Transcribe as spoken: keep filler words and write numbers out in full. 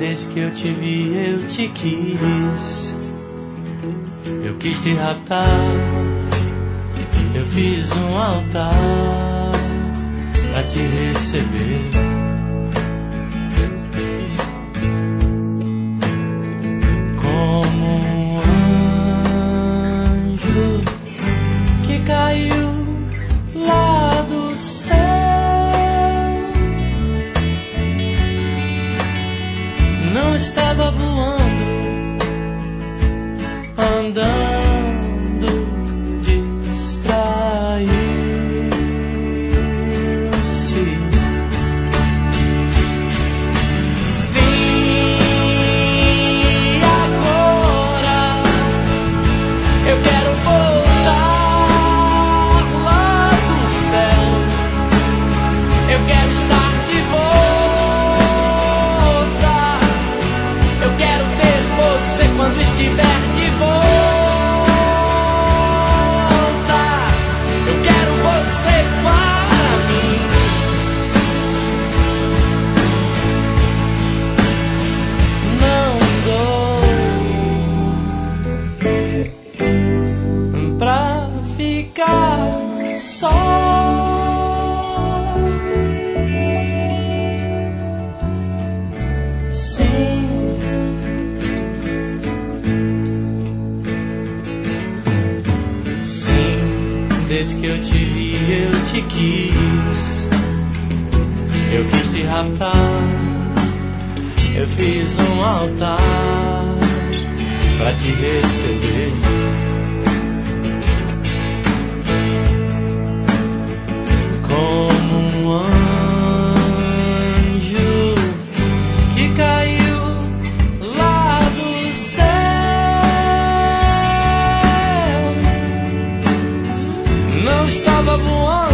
Desde que eu te vi, eu te quis. Eu quis te raptar. Eu fiz um altar pra te receber. Como um anjo que caiu lá do céu. Não estava voando, andando, distraiu-se. Sim, agora eu quero voltar lá do céu. Eu quero estar de volta. Eu quero ter você quando estiver de volta. Eu quero você para mim. Não dou pra ficar só. Sim. Desde que eu te vi, eu te quis. Eu quis te raptar. Eu fiz um altar pra te receber. Como um anjo que caiu lá do céu. Não estava voando,